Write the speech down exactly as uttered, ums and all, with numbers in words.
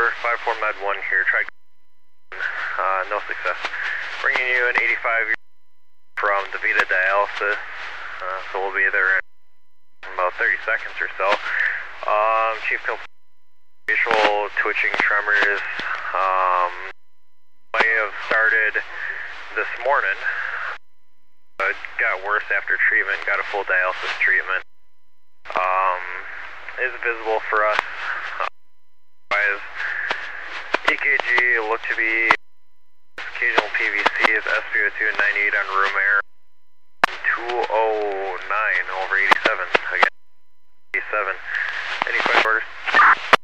five four med one here, try, uh, no success. Bringing you an eighty-five from DaVita Dialysis, uh, so we'll be there in about thirty seconds or so. Um, Chief facial twitching tremors, um, may have started this morning. Uh, it got worse after treatment, got a full dialysis treatment. Um, is visible for us. Uh, E K G looked to be occasional P V C is S P O two ninety-eight on room air. two oh nine over eighty-seven. Again, eighty-seven. Any question orders?